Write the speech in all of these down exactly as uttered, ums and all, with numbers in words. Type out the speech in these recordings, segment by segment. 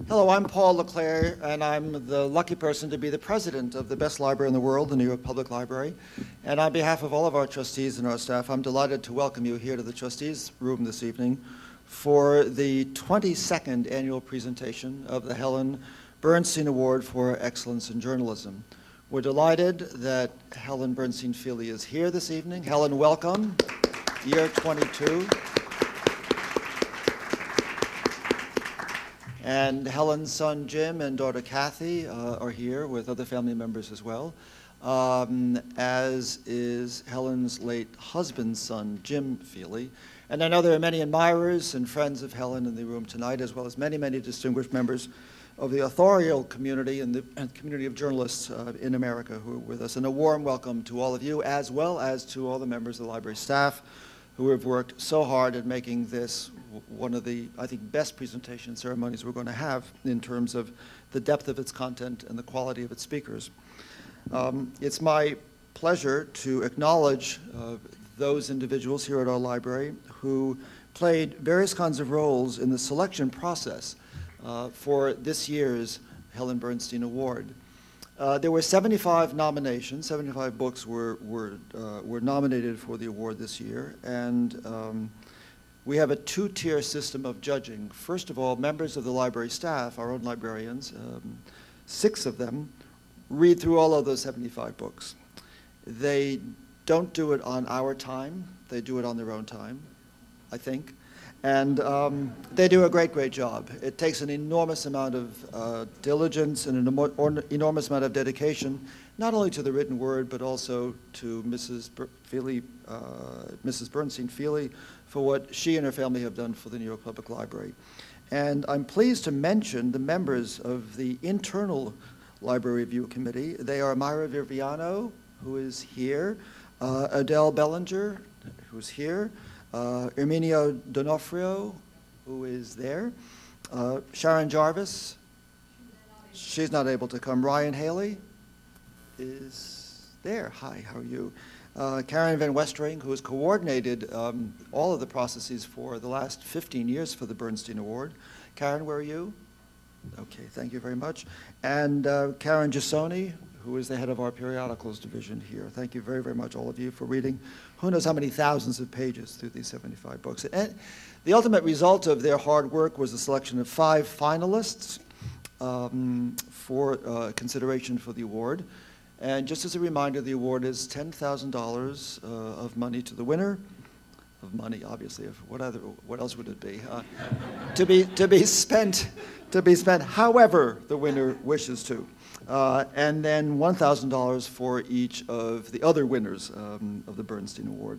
Hello, I'm Paul LeClaire, and I'm the lucky person to be the president of the best library in the world, the New York Public Library. And on behalf of all of our trustees and our staff, I'm delighted to welcome you here to the trustees' room this evening for the twenty-second annual presentation of the Helen Bernstein Award for Excellence in Journalism. We're delighted that Helen Bernstein Feely is here this evening. Helen, welcome, year twenty-two. And Helen's son Jim and daughter Kathy uh, are here with other family members as well, um, as is Helen's late husband's son, Jim Feely. And I know there are many admirers and friends of Helen in the room tonight, as well as many, many distinguished members of the authorial community and the and community of journalists uh, in America who are with us. And a warm welcome to all of you, as well as to all the members of the library staff who have worked so hard at making this one of the, I think, best presentation ceremonies we're going to have in terms of the depth of its content and the quality of its speakers. Um, it's my pleasure to acknowledge uh, those individuals here at our library who played various kinds of roles in the selection process uh, for this year's Helen Bernstein Award. Uh, there were seventy-five nominations. seventy-five books were were uh, were nominated for the award this year, and um, we have a two-tier system of judging. First of all, members of the library staff, our own librarians, um, six of them, read through all of those seventy-five books. They don't do it on our time. They do it on their own time, I think. And um, they do a great, great job. It takes an enormous amount of uh, diligence and an emo- enormous amount of dedication, not only to the written word, but also to Missus Ber- Feely, uh, Missus Bernstein Feely, for what she and her family have done for the New York Public Library. And I'm pleased to mention the members of the internal Library Review Committee. They are Myra Viviano, who is here, uh, Adele Bellinger, who's here, Uh, Erminio Donofrio, who is there. Uh, Sharon Jarvis, she's not able to come. Ryan Haley is there. Hi, how are you? Uh, Karen Van Westering, who has coordinated um, all of the processes for the last fifteen years for the Bernstein Award. Karen, where are you? Okay, thank you very much. And uh, Karen Gisoni, who is the head of our periodicals division here. Thank you very, very much, all of you, for reading who knows how many thousands of pages through these seventy-five books. And the ultimate result of their hard work was the selection of five finalists um, for uh, consideration for the award. And just as a reminder, the award is ten thousand dollars uh, of money to the winner, of money, obviously, of what other, what else would it be? Uh, to be to be spent, to be spent however the winner wishes to. Uh, and then one thousand dollars for each of the other winners um, of the Bernstein Award.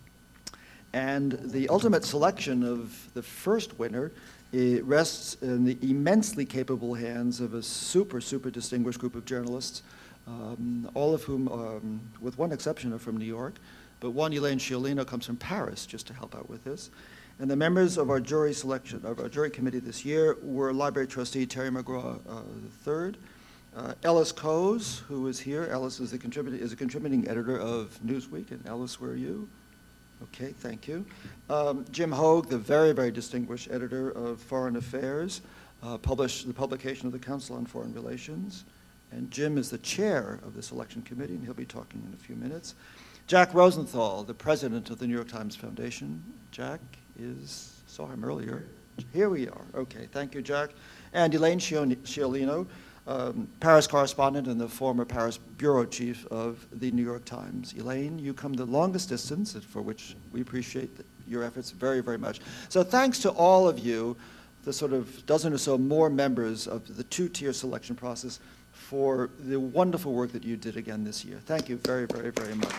And the ultimate selection of the first winner, it rests in the immensely capable hands of a super, super distinguished group of journalists, um, all of whom, um, with one exception, are from New York, but one, Elaine Sciolino, comes from Paris just to help out with this. And the members of our jury selection, of our jury committee this year were library trustee Terry McGraw uh, the third, Uh, Ellis Coase, who is here. Ellis is, the contributing, is a contributing editor of Newsweek. And Ellis, where are you? Okay, thank you. Um, Jim Hogue, the very, very distinguished editor of Foreign Affairs, uh, published the publication of the Council on Foreign Relations. And Jim is the chair of the selection committee, and he'll be talking in a few minutes. Jack Rosenthal, the president of the New York Times Foundation. Jack is, saw him earlier. Here we are. Okay, thank you, Jack. And Elaine Sciolino, Um, Paris correspondent and the former Paris bureau chief of the New York Times. Elaine, you come the longest distance, for which we appreciate your efforts very, very much. So thanks to all of you, the sort of dozen or so more members of the two-tier selection process, for the wonderful work that you did again this year. Thank you very, very, very much.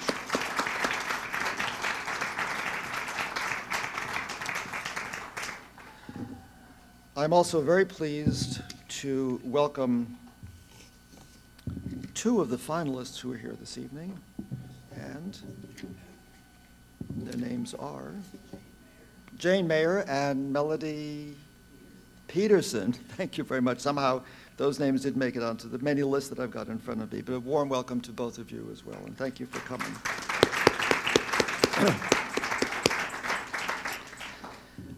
I'm also very pleased to welcome two of the finalists who are here this evening, and their names are Jane Mayer and Melody Peterson. Thank you very much. Somehow those names did make it onto the many lists that I've got in front of me, but a warm welcome to both of you as well, and thank you for coming.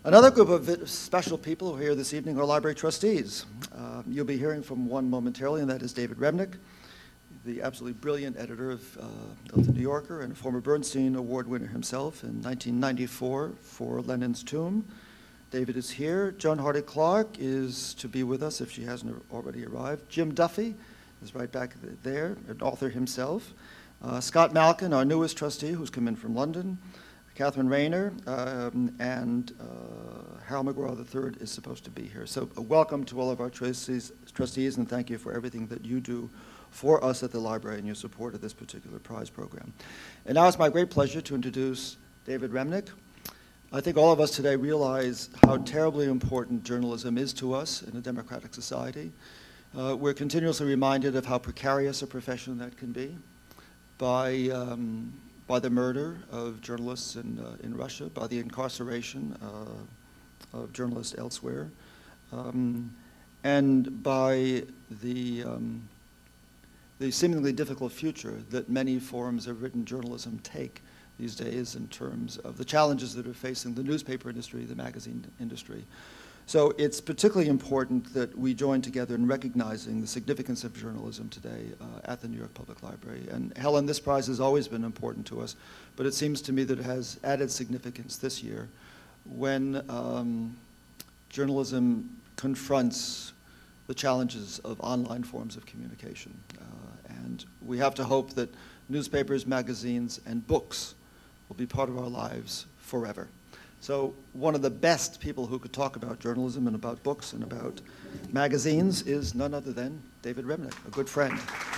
Another group of vi- special people who are here this evening are library trustees. Uh, you'll be hearing from one momentarily, and that is David Remnick, the absolutely brilliant editor of, uh, of The New Yorker and a former Bernstein Award winner himself in nineteen ninety-four for Lenin's Tomb. David is here. Joan Hardy Clark is to be with us if she hasn't already arrived. Jim Duffy is right back there, an author himself. Uh, Scott Malkin, our newest trustee, who's come in from London. Catherine Rayner, um, and uh, Harold McGraw the third is supposed to be here. So uh, welcome to all of our trustees, trustees, and thank you for everything that you do for us at the library and your support of this particular prize program. And now it's my great pleasure to introduce David Remnick. I think all of us today realize how terribly important journalism is to us in a democratic society. Uh, we're continuously reminded of how precarious a profession that can be by um, by the murder of journalists in, uh, in Russia, by the incarceration uh, of journalists elsewhere, um, and by the, um, the seemingly difficult future that many forms of written journalism take these days in terms of the challenges that are facing the newspaper industry, the magazine industry. So it's particularly important that we join together in recognizing the significance of journalism today uh, at the New York Public Library. And Helen, this prize has always been important to us, but it seems to me that it has added significance this year when um, journalism confronts the challenges of online forms of communication. Uh, and we have to hope that newspapers, magazines, and books will be part of our lives forever. So one of the best people who could talk about journalism and about books and about magazines is none other than David Remnick, a good friend.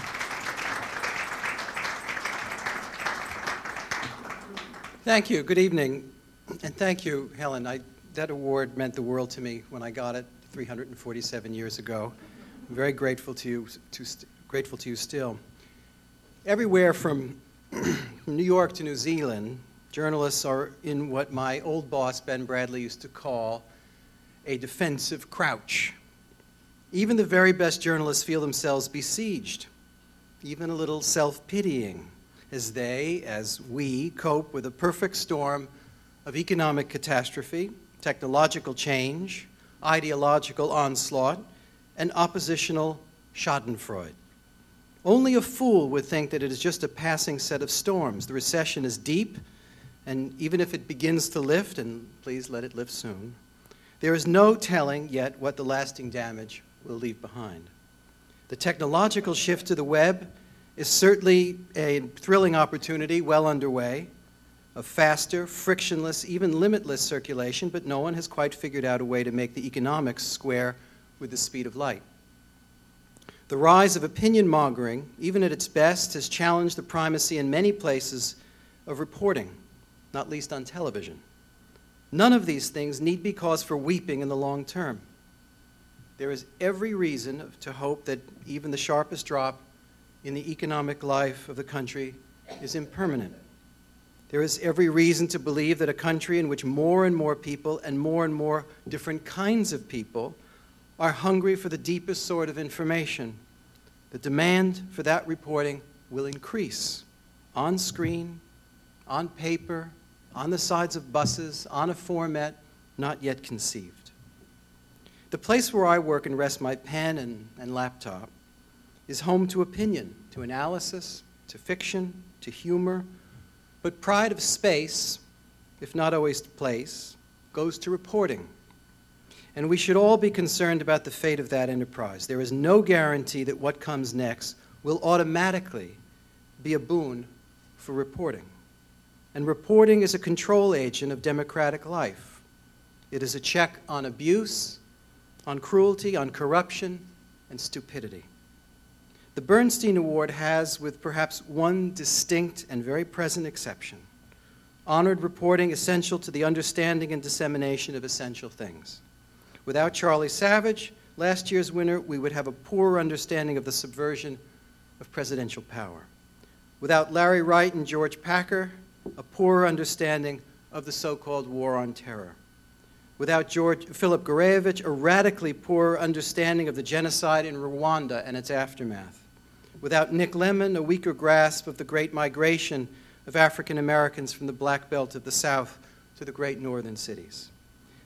Thank you. Good evening. And thank you, Helen. I, that award meant the world to me when I got it three hundred forty-seven years ago. I'm very grateful to you, to st- grateful to you still. Everywhere from New York to New Zealand, journalists are in what my old boss, Ben Bradley, used to call a defensive crouch. Even the very best journalists feel themselves besieged, even a little self-pitying, as they, as we, cope with a perfect storm of economic catastrophe, technological change, ideological onslaught, and oppositional schadenfreude. Only a fool would think that it is just a passing set of storms. The recession is deep, and even if it begins to lift, and please let it lift soon, there is no telling yet what the lasting damage will leave behind. The technological shift to the web is certainly a thrilling opportunity well underway, of faster, frictionless, even limitless circulation, but no one has quite figured out a way to make the economics square with the speed of light. The rise of opinion mongering, even at its best, has challenged the primacy in many places of reporting, not least on television. None of these things need be cause for weeping in the long term. There is every reason to hope that even the sharpest drop in the economic life of the country is impermanent. There is every reason to believe that a country in which more and more people and more and more different kinds of people are hungry for the deepest sort of information, the demand for that reporting will increase on screen, on paper, on the sides of buses, on a format not yet conceived. The place where I work and rest my pen and, and laptop is home to opinion, to analysis, to fiction, to humor, but pride of space, if not always to place, goes to reporting. And we should all be concerned about the fate of that enterprise. There is no guarantee that what comes next will automatically be a boon for reporting. And reporting is a control agent of democratic life. It is a check on abuse, on cruelty, on corruption, and stupidity. The Bernstein Award has, with perhaps one distinct and very present exception, honored reporting essential to the understanding and dissemination of essential things. Without Charlie Savage, last year's winner, we would have a poorer understanding of the subversion of presidential power. Without Larry Wright and George Packer, a poorer understanding of the so-called war on terror. Without George, Philip Gorevich, a radically poorer understanding of the genocide in Rwanda and its aftermath. Without Nick Lemon, a weaker grasp of the great migration of African Americans from the Black Belt of the South to the great northern cities.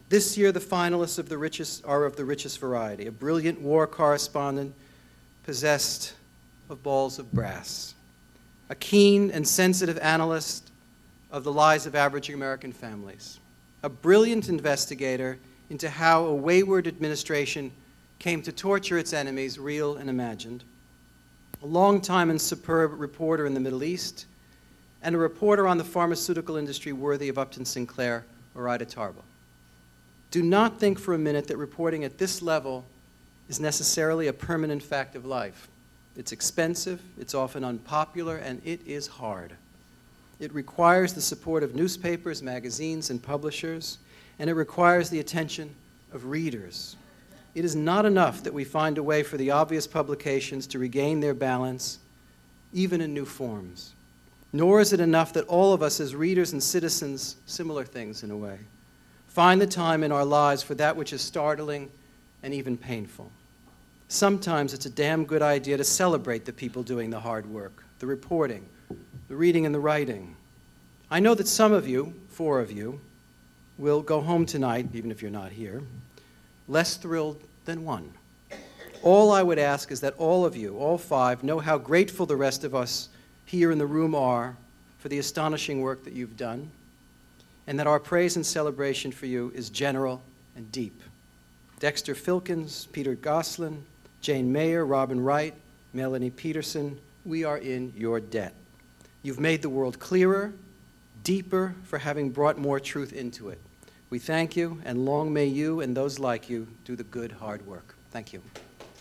This year, the finalists of the richest are of the richest variety. A brilliant war correspondent possessed of balls of brass. A keen and sensitive analyst of the lives of average American families. A brilliant investigator into how a wayward administration came to torture its enemies, real and imagined. A long-time and superb reporter in the Middle East, and a reporter on the pharmaceutical industry worthy of Upton Sinclair or Ida Tarbell. Do not think for a minute that reporting at this level is necessarily a permanent fact of life. It's expensive, it's often unpopular, and it is hard. It requires the support of newspapers, magazines, and publishers, and it requires the attention of readers. It is not enough that we find a way for the obvious publications to regain their balance, even in new forms. Nor is it enough that all of us as readers and citizens, similar things in a way, find the time in our lives for that which is startling and even painful. Sometimes it's a damn good idea to celebrate the people doing the hard work, the reporting, the reading and the writing. I know that some of you, four of you, will go home tonight, even if you're not here, less thrilled than one. All I would ask is that all of you, all five, know how grateful the rest of us here in the room are for the astonishing work that you've done, and that our praise and celebration for you is general and deep. Dexter Filkins, Peter Goslin, Jane Mayer, Robin Wright, Melanie Peterson, we are in your debt. You've made the world clearer, deeper, for having brought more truth into it. We thank you, and long may you and those like you do the good, hard work. Thank you.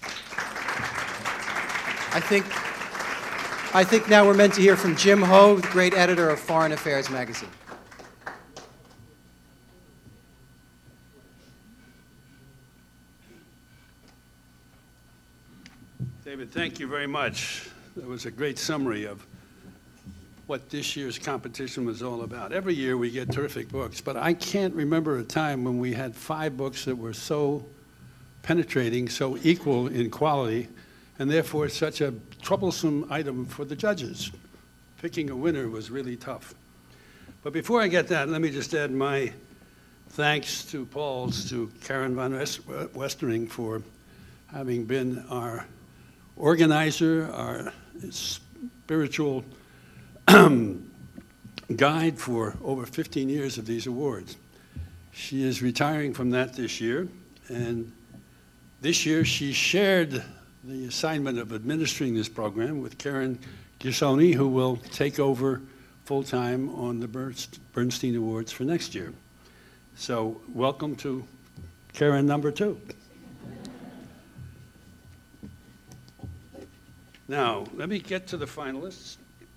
I think, I think now we're meant to hear from Jim Ho, the great editor of Foreign Affairs magazine. David, thank you very much. That was a great summary of what this year's competition was all about. Every year we get terrific books, but I can't remember a time when we had five books that were so penetrating, so equal in quality, and therefore such a troublesome item for the judges. Picking a winner was really tough. But before I get that, let me just add my thanks to Paul's, to Karen von Westering for having been our organizer, our spiritual guide for over fifteen years of these awards. She is retiring from that this year, and this year she shared the assignment of administering this program with Karen Gisoni, who will take over full-time on the Bernstein Awards for next year. So welcome to Karen number two. Now, let me get to the finalists.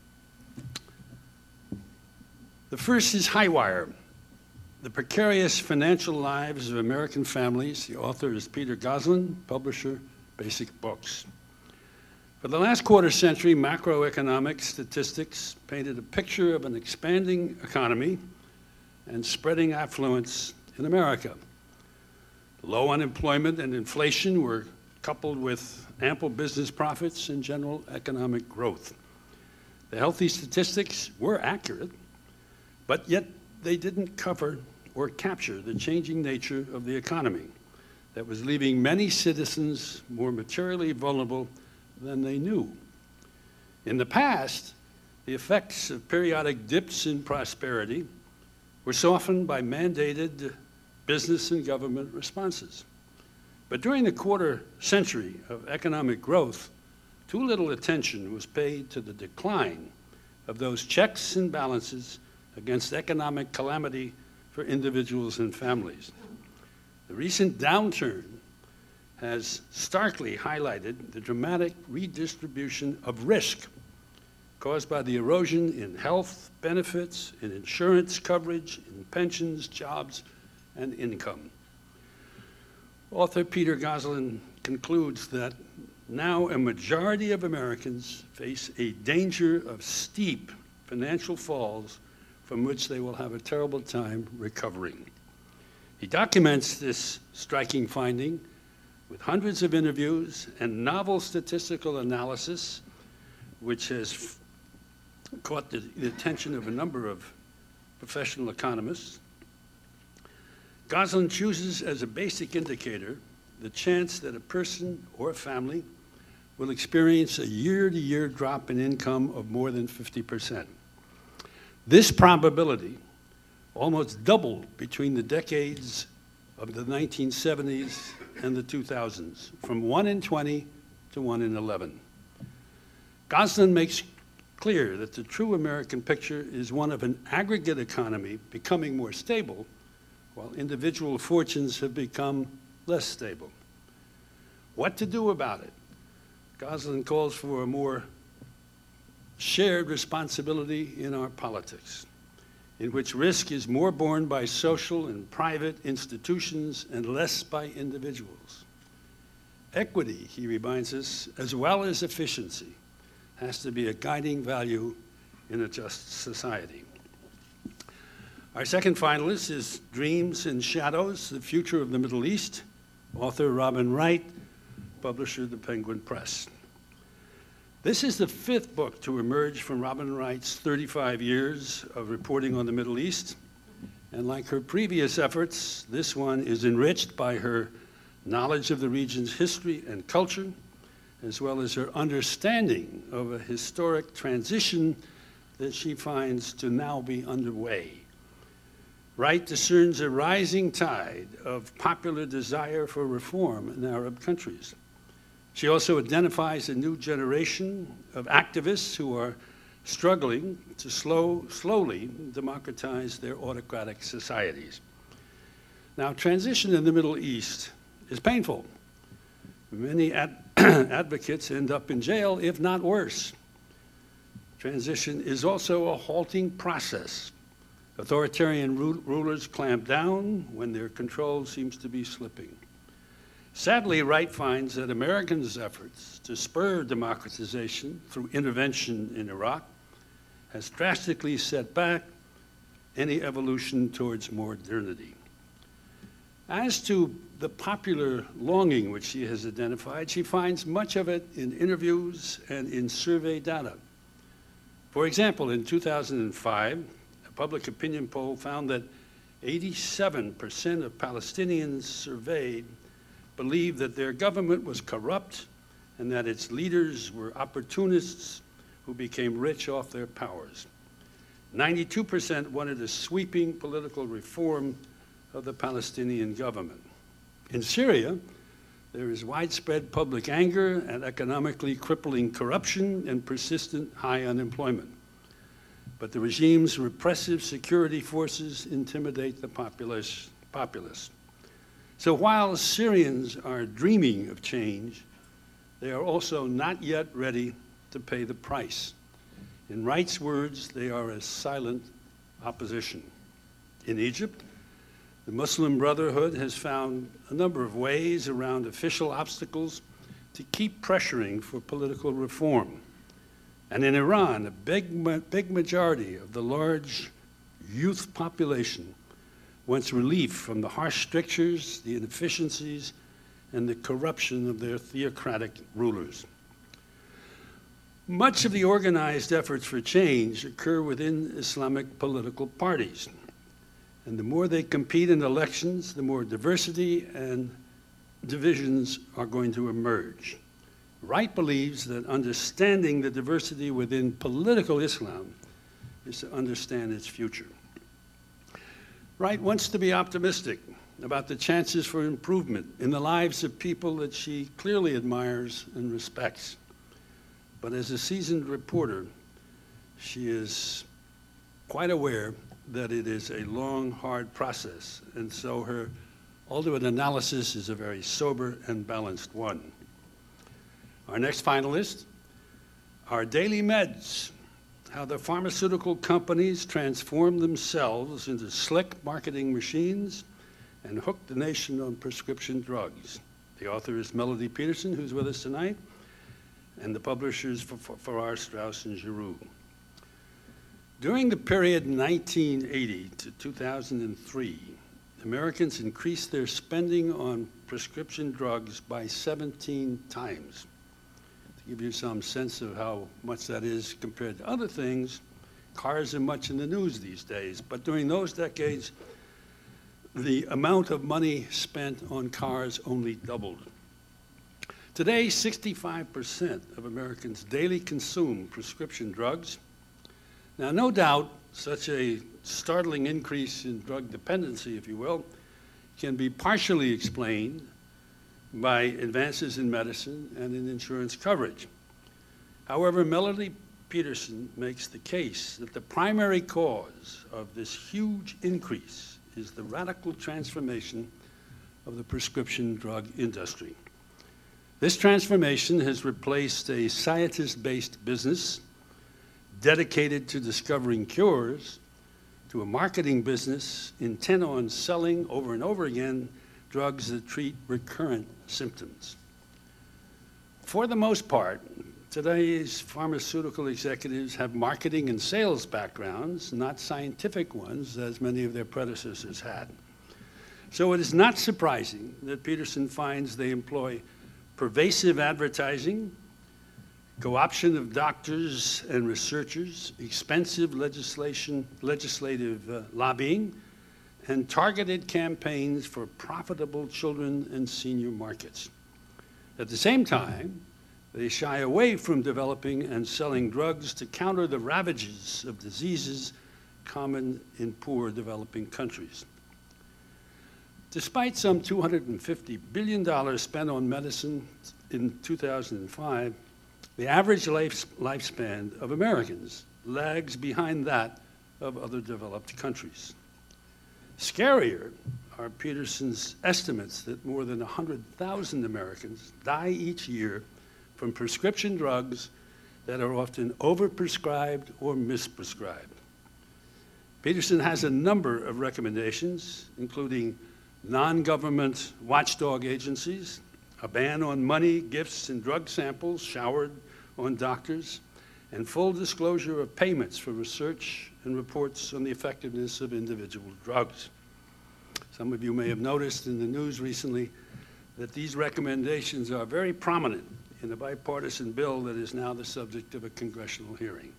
The first is Highwire, The Precarious Financial Lives of American Families. The author is Peter Goslin, publisher, Basic Books. For the last quarter century, macroeconomic statistics painted a picture of an expanding economy and spreading affluence in America. Low unemployment and inflation were coupled with ample business profits and general economic growth. The healthy statistics were accurate, but yet they didn't cover or capture the changing nature of the economy that was leaving many citizens more materially vulnerable than they knew. In the past, the effects of periodic dips in prosperity were softened by mandated business and government responses. But during the quarter century of economic growth, too little attention was paid to the decline of those checks and balances against economic calamity for individuals and families. The recent downturn has starkly highlighted the dramatic redistribution of risk caused by the erosion in health benefits, in insurance coverage, in pensions, jobs, and income. Author Peter Goslin concludes that now a majority of Americans face a danger of steep financial falls from which they will have a terrible time recovering. He documents this striking finding with hundreds of interviews and novel statistical analysis, which has caught the, the attention of a number of professional economists. Goslin chooses as a basic indicator the chance that a person or a family will experience a year-to-year drop in income of more than fifty percent. This probability almost doubled between the decades of the nineteen seventies and the two thousands, from one in twenty to one in eleven. Goslin makes clear that the true American picture is one of an aggregate economy becoming more stable, while individual fortunes have become less stable. What to do about it? Goslin calls for a more shared responsibility in our politics, in which risk is more borne by social and private institutions and less by individuals. Equity, he reminds us, as well as efficiency, has to be a guiding value in a just society. Our second finalist is Dreams and Shadows, The Future of the Middle East, author Robin Wright, publisher the Penguin Press. This is the fifth book to emerge from Robin Wright's thirty-five years of reporting on the Middle East. And like her previous efforts, this one is enriched by her knowledge of the region's history and culture, as well as her understanding of a historic transition that she finds to now be underway. Wright discerns a rising tide of popular desire for reform in Arab countries. She also identifies a new generation of activists who are struggling to slow, slowly democratize their autocratic societies. Now, transition in the Middle East is painful. Many ad advocates end up in jail, if not worse. Transition is also a halting process. Authoritarian ru rulers clamp down when their control seems to be slipping. Sadly, Wright finds that Americans' efforts to spur democratization through intervention in Iraq has drastically set back any evolution towards modernity. As to the popular longing which she has identified, she finds much of it in interviews and in survey data. For example, in two thousand five, a public opinion poll found that eighty-seven percent of Palestinians surveyed believed that their government was corrupt and that its leaders were opportunists who became rich off their powers. ninety-two percent wanted a sweeping political reform of the Palestinian government. In Syria, there is widespread public anger at economically crippling corruption and persistent high unemployment. But the regime's repressive security forces intimidate the populace, populace. So while Syrians are dreaming of change, they are also not yet ready to pay the price. In Wright's words, they are a silent opposition. In Egypt, the Muslim Brotherhood has found a number of ways around official obstacles to keep pressuring for political reform. And in Iran, a big, big majority of the large youth population wants relief from the harsh strictures, the inefficiencies, and the corruption of their theocratic rulers. Much of the organized efforts for change occur within Islamic political parties. And the more they compete in elections, the more diversity and divisions are going to emerge. Wright believes that understanding the diversity within political Islam is to understand its future. Wright wants to be optimistic about the chances for improvement in the lives of people that she clearly admires and respects. But as a seasoned reporter, she is quite aware that it is a long, hard process, and so her ultimate analysis is a very sober and balanced one. Our next finalist are Daily Meds, how the pharmaceutical companies transform themselves into slick marketing machines and hook the nation on prescription drugs. The author is Melody Peterson, who's with us tonight, and the publishers for, for, for our Strauss and Giroux. During the period nineteen eighty to two thousand three, Americans increased their spending on prescription drugs by seventeen times. To give you some sense of how much that is compared to other things, cars are much in the news these days, but during those decades, the amount of money spent on cars only doubled. Today, sixty-five percent of Americans daily consume prescription drugs. Now, no doubt, such a startling increase in drug dependency, if you will, can be partially explained by advances in medicine and in insurance coverage. However, Melody Peterson makes the case that the primary cause of this huge increase is the radical transformation of the prescription drug industry. This transformation has replaced a scientist-based business dedicated to discovering cures to a marketing business intent on selling over and over again drugs that treat recurrent symptoms. For the most part, today's pharmaceutical executives have marketing and sales backgrounds, not scientific ones, as many of their predecessors had. So it is not surprising that Peterson finds they employ pervasive advertising, co-option of doctors and researchers, expensive legislation, legislative uh, lobbying, and targeted campaigns for profitable children and senior markets. At the same time, they shy away from developing and selling drugs to counter the ravages of diseases common in poor developing countries. Despite some two hundred fifty billion dollars spent on medicine in two thousand five, the average life, lifespan of Americans lags behind that of other developed countries. Scarier are Peterson's estimates that more than one hundred thousand Americans die each year from prescription drugs that are often overprescribed or misprescribed. Peterson has a number of recommendations, including non-government watchdog agencies, a ban on money, gifts, and drug samples showered on doctors, and full disclosure of payments for research and reports on the effectiveness of individual drugs. Some of you may have noticed in the news recently that these recommendations are very prominent in the bipartisan bill that is now the subject of a congressional hearing.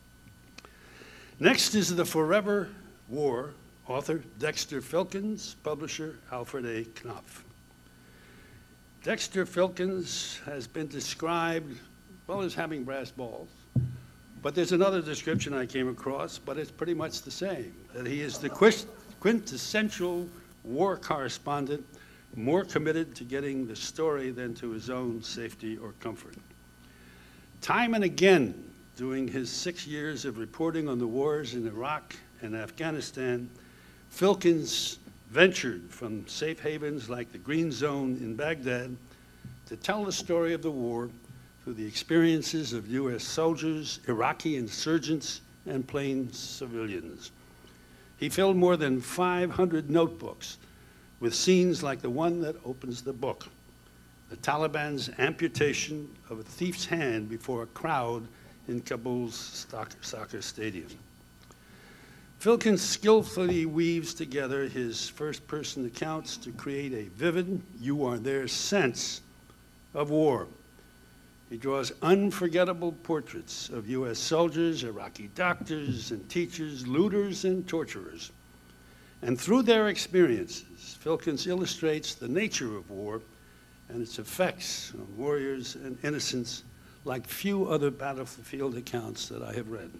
Next is The Forever War, author Dexter Filkins, publisher Alfred A. Knopf. Dexter Filkins has been described, well, as having brass balls, but there's another description I came across, but it's pretty much the same, that he is the quintessential war correspondent, more committed to getting the story than to his own safety or comfort. Time and again, during his six years of reporting on the wars in Iraq and Afghanistan, Filkins ventured from safe havens like the Green Zone in Baghdad to tell the story of the war through the experiences of U S soldiers, Iraqi insurgents, and plain civilians. He filled more than five hundred notebooks with scenes like the one that opens the book, the Taliban's amputation of a thief's hand before a crowd in Kabul's soccer stadium. Filkins skillfully weaves together his first-person accounts to create a vivid, you-are-there sense of war. He draws unforgettable portraits of U S soldiers, Iraqi doctors and teachers, looters and torturers. And through their experiences, Filkins illustrates the nature of war and its effects on warriors and innocents like few other battlefield accounts that I have read.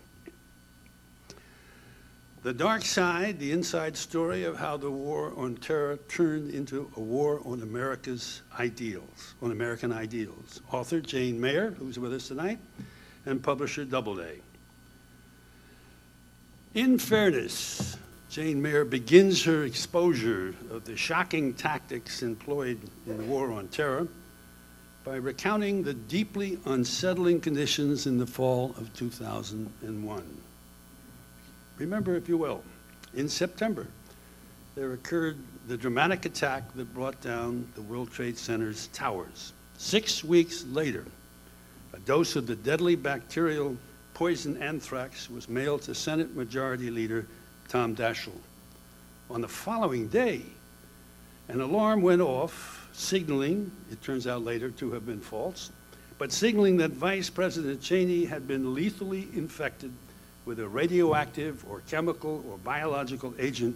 The Dark Side, the inside story of how the war on terror turned into a war on America's ideals, on American ideals. Author Jane Mayer, who's with us tonight, and publisher Doubleday. In fairness, Jane Mayer begins her exposure of the shocking tactics employed in the war on terror by recounting the deeply unsettling conditions in the fall of two thousand one. Remember, if you will, in September, there occurred the dramatic attack that brought down the World Trade Center's towers. Six weeks later, a dose of the deadly bacterial poison anthrax was mailed to Senate Majority Leader Tom Daschle. On the following day, an alarm went off, signaling, it turns out later to have been false, but signaling that Vice President Cheney had been lethally infected with a radioactive or chemical or biological agent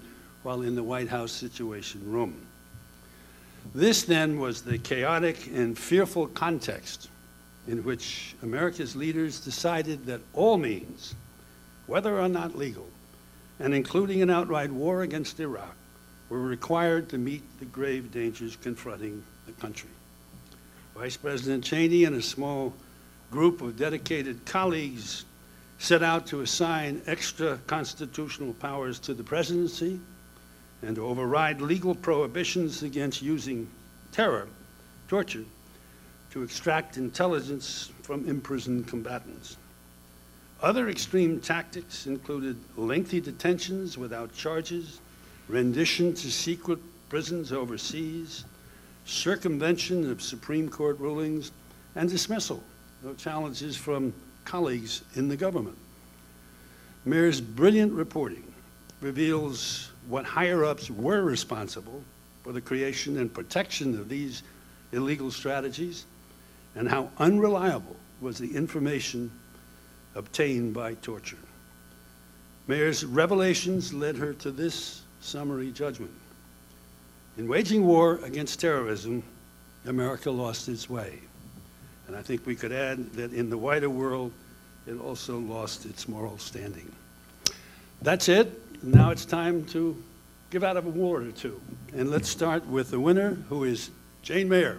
while in the White House Situation Room. This then was the chaotic and fearful context in which America's leaders decided that all means, whether or not legal, and including an outright war against Iraq, were required to meet the grave dangers confronting the country. Vice President Cheney and a small group of dedicated colleagues set out to assign extra constitutional powers to the presidency and to override legal prohibitions against using terror, torture, to extract intelligence from imprisoned combatants. Other extreme tactics included lengthy detentions without charges, rendition to secret prisons overseas, circumvention of Supreme Court rulings, and dismissal of challenges from colleagues in the government. Mayor's brilliant reporting reveals what higher-ups were responsible for the creation and protection of these illegal strategies, and how unreliable was the information obtained by torture. Mayer's revelations led her to this summary judgment. In waging war against terrorism, America lost its way. And I think we could add that in the wider world, it also lost its moral standing. That's it. Now it's time to give out an award or two. And let's start with the winner, who is Jane Mayer.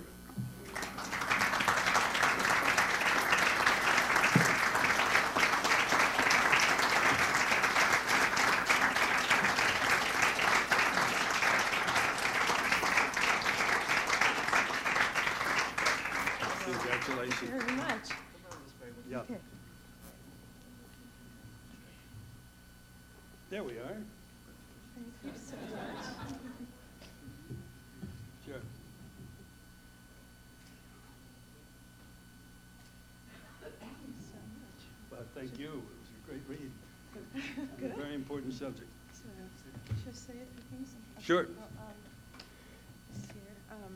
Congratulations. Thank you very much. Yeah. Okay. There we are. Thank you so much. Sure. Thank you so much. Well, thank you. It was a great read. Good. A very important subject. So, should I say a few things? Sure. Well, um, this here, um,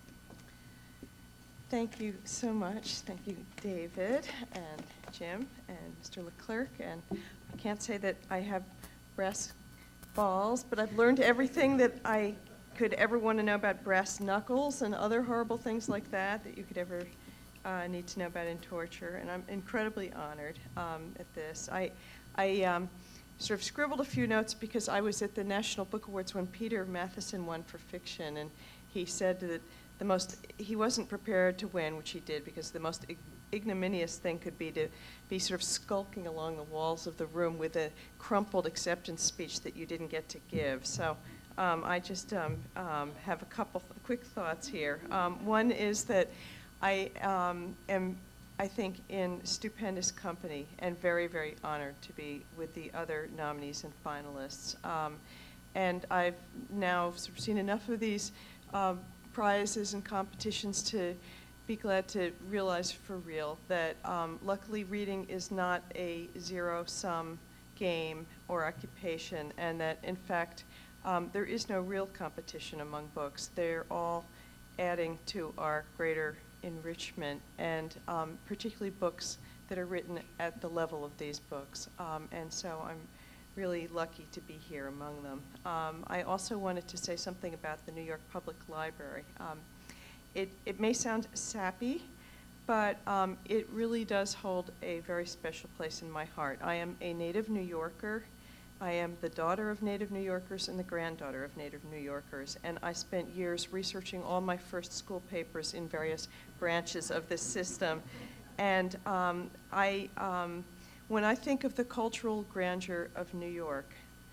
Thank you so much. Thank you, David and Jim and Mister Leclerc. And I can't say that I have brass balls, but I've learned everything that I could ever want to know about brass knuckles and other horrible things like that that you could ever uh, need to know about in torture. And I'm incredibly honored um, at this. I, I um, sort of scribbled a few notes because I was at the National Book Awards when Peter Matheson won for fiction, and he said that the most, he wasn't prepared to win, which he did, because the most ig ignominious thing could be to be sort of skulking along the walls of the room with a crumpled acceptance speech that you didn't get to give. So um, I just um, um, have a couple th quick thoughts here. Um, one is that I um, am, I think, in stupendous company and very, very honored to be with the other nominees and finalists. Um, and I've now sort of seen enough of these um, prizes and competitions to be glad to realize for real that um, luckily reading is not a zero-sum game or occupation, and that in fact um, there is no real competition among books. They're all adding to our greater enrichment, and um, particularly books that are written at the level of these books. Um, and so I'm really lucky to be here among them. Um, I also wanted to say something about the New York Public Library. Um, it, it may sound sappy, but um, it really does hold a very special place in my heart. I am a native New Yorker. I am the daughter of native New Yorkers and the granddaughter of native New Yorkers, and I spent years researching all my first school papers in various branches of this system. And um, I, um, when I think of the cultural grandeur of New York,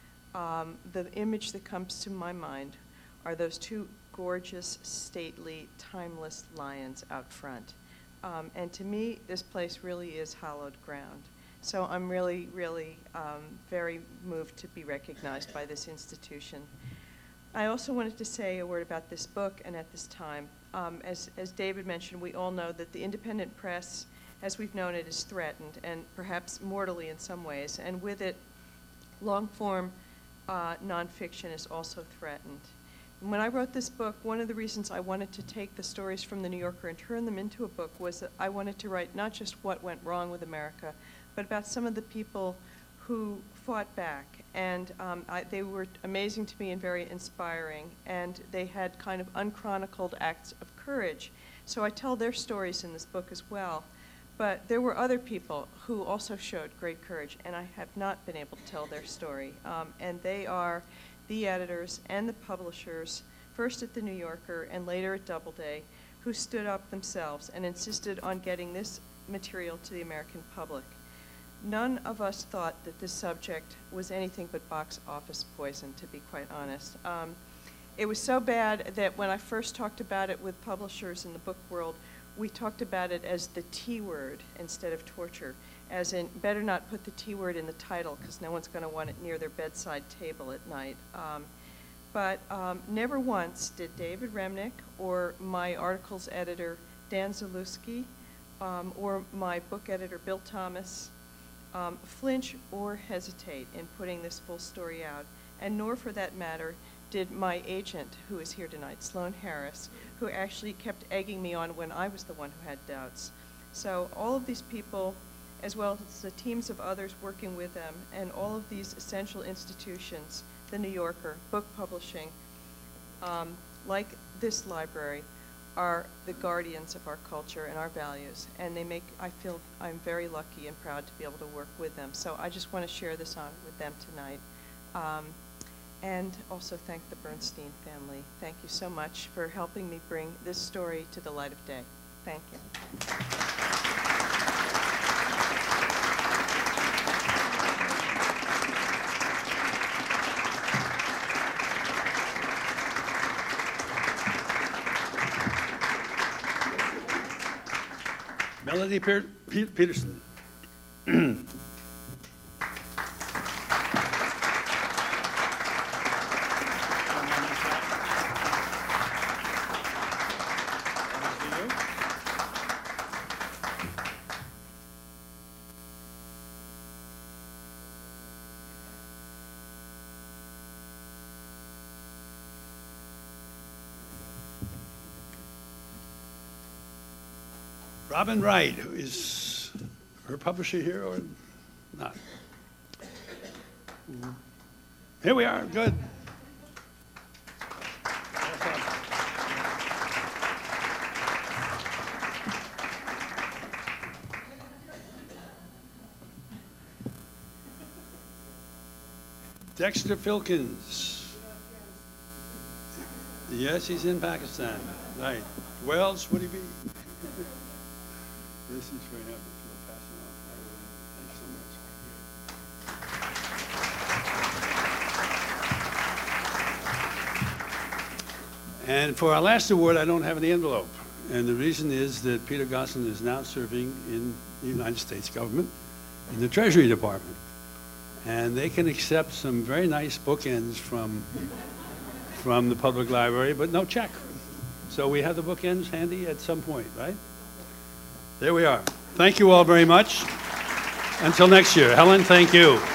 um, the image that comes to my mind are those two gorgeous, stately, timeless lions out front. Um, and to me, this place really is hallowed ground. So I'm really, really um, very moved to be recognized by this institution. I also wanted to say a word about this book and at this time. Um, as, as David mentioned, we all know that the independent press, as we've known it, is threatened, and perhaps mortally in some ways. And with it, long-form uh, nonfiction is also threatened. And when I wrote this book, one of the reasons I wanted to take the stories from the New Yorker and turn them into a book was that I wanted to write not just what went wrong with America, but about some of the people who fought back. And um, I, they were amazing to me and very inspiring. And they had kind of unchronicled acts of courage. So I tell their stories in this book as well. But there were other people who also showed great courage, and I have not been able to tell their story. Um, and they are the editors and the publishers, first at the New Yorker and later at Doubleday, who stood up themselves and insisted on getting this material to the American public. None of us thought that this subject was anything but box office poison, to be quite honest. Um, it was so bad that when I first talked about it with publishers in the book world, we talked about it as the T word instead of torture, as in better not put the T word in the title because no one's going to want it near their bedside table at night. Um, but um, never once did David Remnick or my article's editor, Dan Zalewski, um, or my book editor, Bill Thomas, um, flinch or hesitate in putting this full story out, and nor for that matter did my agent, who is here tonight, Sloan Harris, who actually kept egging me on when I was the one who had doubts. So all of these people, as well as the teams of others working with them, and all of these essential institutions, the New Yorker, book publishing, um, like this library, are the guardians of our culture and our values. And they make, I feel I'm very lucky and proud to be able to work with them. So I just want to share this on with them tonight. Um, And also thank the Bernstein family. Thank you so much for helping me bring this story to the light of day. Thank you. Melody Pe- Pe- Peterson. Robin Wright, who is her publisher here or not? Here we are, good. Dexter Filkins. Yes, he's in Pakistan. Right. Wells, would he be? This is very helpful. We'll pass it on. Thanks so much. And for our last award, I don't have any envelope. And the reason is that Peter Gosselin is now serving in the United States government in the Treasury Department. And they can accept some very nice bookends from, from the public library, but no check. So we have the bookends handy at some point, right? There we are. Thank you all very much. Until next year. Helen, thank you.